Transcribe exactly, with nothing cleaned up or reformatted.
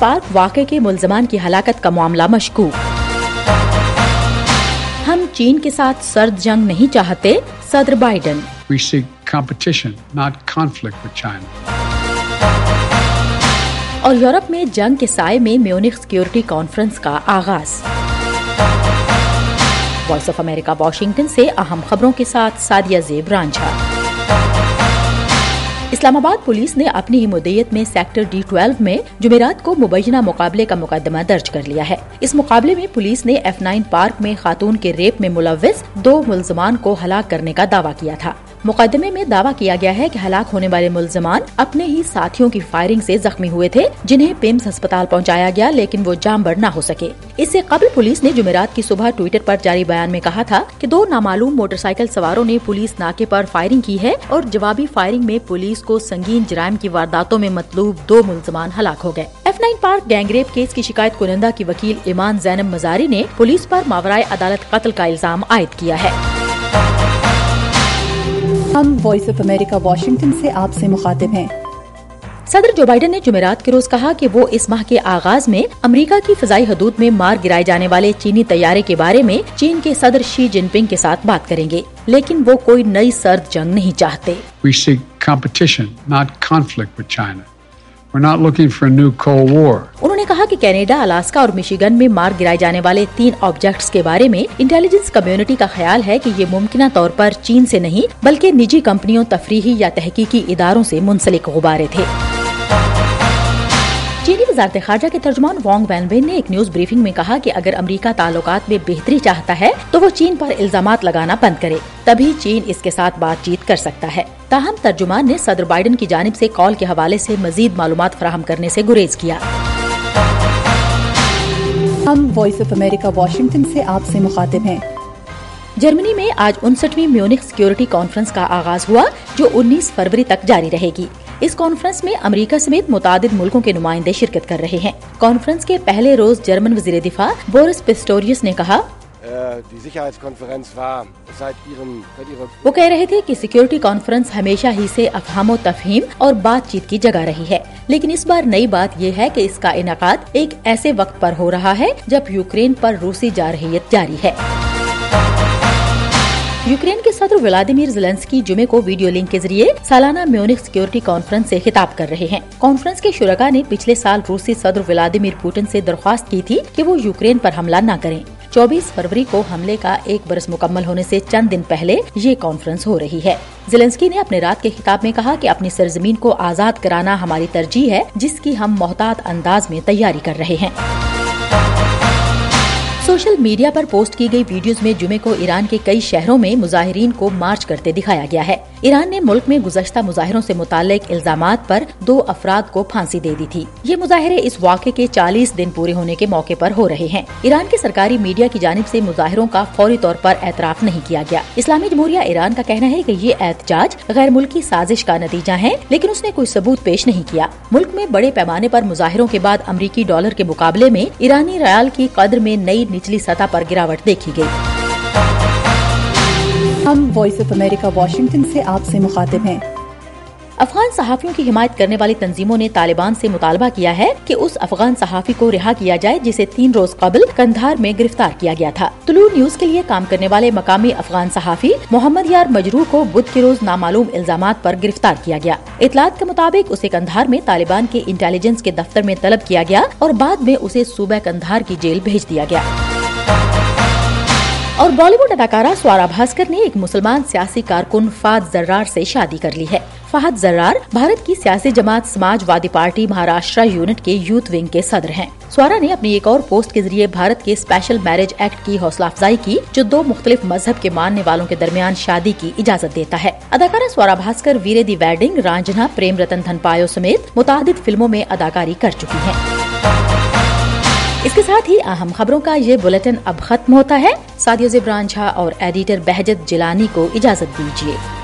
Park واقعے کے ملزمان کی ہلاکت کا معاملہ مشکوک۔ ہم چین کے ساتھ سرد جنگ نہیں چاہتے، صدر Biden. We seek competition, not conflict with China. اور یورپ میں جنگ کے سائے میں میونخ سیکیورٹی کانفرنس کا آغاز۔ وائس آف امریکہ واشنگٹن سے اہم خبروں کے ساتھ سادیہ زیب رانجھا۔ اسلام آباد پولیس نے اپنی ہی مدعیت میں سیکٹر ڈی ٹویلو میں جمعرات کو مبینہ مقابلے کا مقدمہ درج کر لیا ہے۔ اس مقابلے میں پولیس نے ایف نائن پارک میں خاتون کے ریپ میں ملوث دو ملزمان کو ہلاک کرنے کا دعویٰ کیا تھا۔ مقدمے میں دعویٰ کیا گیا ہے کہ ہلاک ہونے والے ملزمان اپنے ہی ساتھیوں کی فائرنگ سے زخمی ہوئے تھے، جنہیں پیمز ہسپتال پہنچایا گیا لیکن وہ جام بر نہ ہو سکے۔ اس سے قبل پولیس نے جمعرات کی صبح ٹویٹر پر جاری بیان میں کہا تھا کہ دو نامعلوم موٹر سائیکل سواروں نے پولیس ناکے پر فائرنگ کی ہے اور جوابی فائرنگ میں پولیس کو سنگین جرائم کی وارداتوں میں مطلوب دو ملزمان ہلاک ہو گئے۔ F nine park gang rape case کی شکایت کنندہ کی وکیل ایمان زینب مزاری نے پولیس پر ماورائے عدالت قتل کا الزام عائد کیا ہے۔ ہم وائس آف امریکہ واشنگٹن سے آپ سے مخاطب ہیں۔ صدر جو بائیڈن نے جمعرات کے روز کہا کہ وہ اس ماہ کے آغاز میں امریکہ کی فضائی حدود میں مار گرائے جانے والے چینی طیارے کے بارے میں چین کے صدر شی جن پنگ کے ساتھ بات کریں گے، لیکن وہ کوئی نئی سرد جنگ نہیں چاہتے۔ We seek competition, not conflict with China. We're not looking for a new Cold War. انہوں نے کہا کہ کینیڈا، الاسکا اور میشیگن میں مار گرائے جانے والے تین آبجیکٹس کے بارے میں انٹیلیجنس کمیونٹی کا خیال ہے کہ یہ ممکنہ طور پر چین سے نہیں بلکہ نجی کمپنیوں، تفریحی یا تحقیقی اداروں سے منسلک غبارے تھے۔ چینی وزارت خارجہ کے ترجمان وانگ وینبین نے ایک نیوز بریفنگ میں کہا کہ اگر امریکہ تعلقات میں بہتری چاہتا ہے تو وہ چین پر الزامات لگانا بند کرے، تبھی چین اس کے ساتھ بات چیت کر سکتا ہے۔ تاہم ترجمان نے صدر بائیڈن کی جانب سے کال کے حوالے سے مزید معلومات فراہم کرنے سے گریز کیا۔ ہم وائس آف امریکہ واشنگٹن سے آپ سے مخاطب ہیں۔ جرمنی میں آج انسٹھویں میونخ سیکیورٹی کانفرنس کا آغاز ہوا جو انیس فروری تک جاری رہے گی۔ اس کانفرنس میں امریکہ سمیت متعدد ملکوں کے نمائندے شرکت کر رہے ہیں۔ کانفرنس کے پہلے روز جرمن وزیر دفاع بورس پسٹوریس نے کہا، وہ کہہ رہے تھے کہ سیکیورٹی کانفرنس ہمیشہ ہی سے افہام و تفہیم اور بات چیت کی جگہ رہی ہے، لیکن اس بار نئی بات یہ ہے کہ اس کا انعقاد ایک ایسے وقت پر ہو رہا ہے جب یوکرین پر روسی جارحیت جاری ہے۔ یوکرین کے صدر ولادیمیر زیلنسکی جمعے کو ویڈیو لنک کے ذریعے سالانہ میونخ سیکیورٹی کانفرنس سے خطاب کر رہے ہیں۔ کانفرنس کے شرکاء نے پچھلے سال روسی صدر ولادیمیر پوٹن سے درخواست کی تھی کہ وہ یوکرین پر حملہ نہ کریں۔ چوبیس فروری کو حملے کا ایک برس مکمل ہونے سے چند دن پہلے یہ کانفرنس ہو رہی ہے۔ زیلنسکی نے اپنے رات کے خطاب میں کہا کہ اپنی سرزمین کو آزاد کرانا ہماری ترجیح ہے، جس کی ہم محتاط انداز میں تیاری کر رہے ہیں۔ سوشل میڈیا پر پوسٹ کی گئی ویڈیوز میں جمعے کو ایران کے کئی شہروں میں مظاہرین کو مارچ کرتے دکھایا گیا ہے۔ ایران نے ملک میں گزشتہ مظاہروں سے متعلق الزامات پر دو افراد کو پھانسی دے دی تھی۔ یہ مظاہرے اس واقعے کے چالیس دن پورے ہونے کے موقع پر ہو رہے ہیں۔ ایران کے سرکاری میڈیا کی جانب سے مظاہروں کا فوری طور پر اعتراف نہیں کیا گیا۔ اسلامی جمہوریہ ایران کا کہنا ہے کہ یہ احتجاج غیر ملکی سازش کا نتیجہ ہے، لیکن اس نے کوئی ثبوت پیش نہیں کیا۔ ملک میں بڑے پیمانے پر مظاہروں کے بعد امریکی ڈالر کے مقابلے میں ایرانی ریال کی قدر میں نئی نچلی سطح پر گراوٹ دیکھی گئی۔ ہم وائس آف امریکہ واشنگٹن سے آپ سے مخاطب ہیں۔ افغان صحافیوں کی حمایت کرنے والی تنظیموں نے طالبان سے مطالبہ کیا ہے کہ اس افغان صحافی کو رہا کیا جائے جسے تین روز قبل قندھار میں گرفتار کیا گیا تھا۔ طلوع نیوز کے لیے کام کرنے والے مقامی افغان صحافی محمد یار مجروح کو بدھ کے روز نامعلوم الزامات پر گرفتار کیا گیا۔ اطلاعات کے مطابق اسے قندھار میں طالبان کے انٹیلیجنس کے دفتر میں طلب کیا گیا اور بعد میں اسے صوبہ قندھار کی جیل بھیج دیا گیا۔ اور بالی ووڈ اداکارہ سوارا بھاسکر نے ایک مسلمان سیاسی کارکن فہد زرار سے شادی کر لی ہے۔ فہد زرار بھارت کی سیاسی جماعت Samajwadi party Maharashtra unit کے یوتھ ونگ کے صدر ہیں۔ سوارا نے اپنی ایک اور پوسٹ کے ذریعے بھارت کے اسپیشل میرج ایکٹ کی حوصلہ افزائی کی جو دو مختلف مذہب کے ماننے والوں کے درمیان شادی کی اجازت دیتا ہے۔ اداکارہ سوارا بھاسکر ویرے دی ویڈنگ، رانجھنا، پریم رتن دھن پایو سمیت متعدد فلموں میں اداکاری کر چکی ہیں۔ اس کے ساتھ ہی اہم خبروں کا یہ بلیٹن اب ختم ہوتا ہے۔ سادیہ زیب رانجھا اور ایڈیٹر بہجت جیلانی کو اجازت دیجیے۔